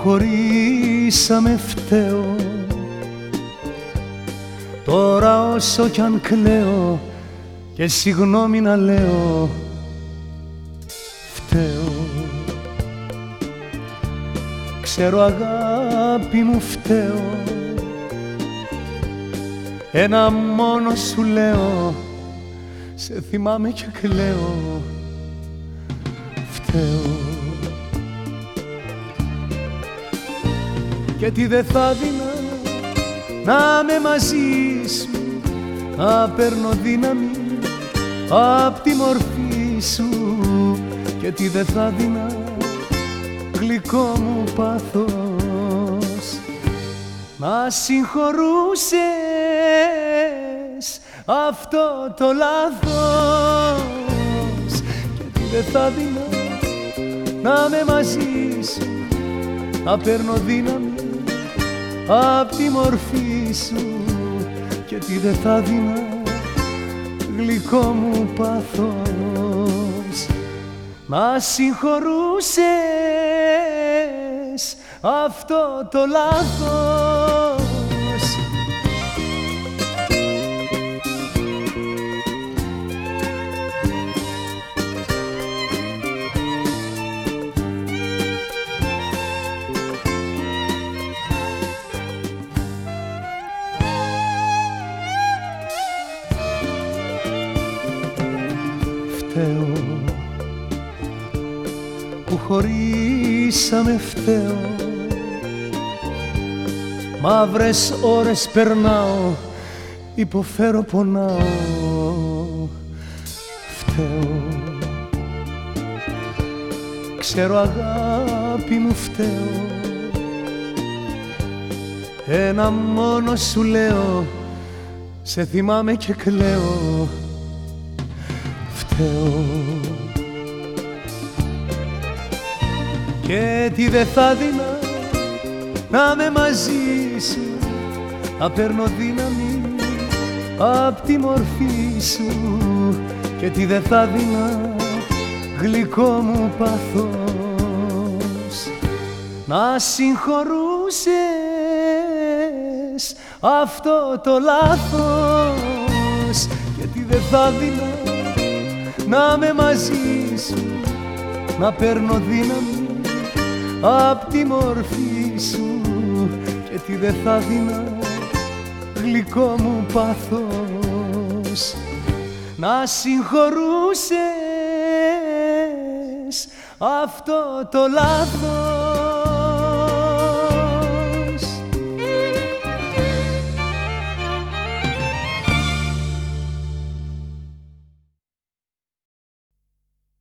χωρίσαμε φταίω. Τώρα όσο κι αν κλαίω και συγγνώμη να λέω, φταίω. Ξέρω αγάπη μου φταίω, ένα μόνο σου λέω, σε θυμάμαι και κλαίω, φταίω. Και τι δε θα δίνα να με μαζί σου, να παίρνω δύναμη απ' τη μορφή σου. Και τι δε θα δίνα γλυκό μου πάθος, να συγχωρούσες αυτό το λάθος. Και τι δε θα δίνα να με μαζί σου, να παίρνω δύναμη απ' τη μορφή σου. Και τι δε θα δίνα γλυκό μου πάθος, να συγχωρούσες αυτό το λάθος. Φταίω που χωρίσαμε, φταίω. Μαύρες ώρες περνάω, υποφέρω, πονάω, φταίω. Ξέρω αγάπη μου φταίω, ένα μόνο σου λέω, σε θυμάμαι και κλαίω, φταίω. Και τι δε θα δίνα να με μαζί σου, να παίρνω δύναμη απ' τη μορφή σου. Και τι δε θα δίνα γλυκό μου πάθος, να συγχωρούσες αυτό το λάθος. Και τι δε θα δίνα να με μαζί σου, να παίρνω δύναμη απ' τη μορφή σου. Και τι δε θα δίνα γλυκό μου πάθος, να συγχωρούσες αυτό το λάθος.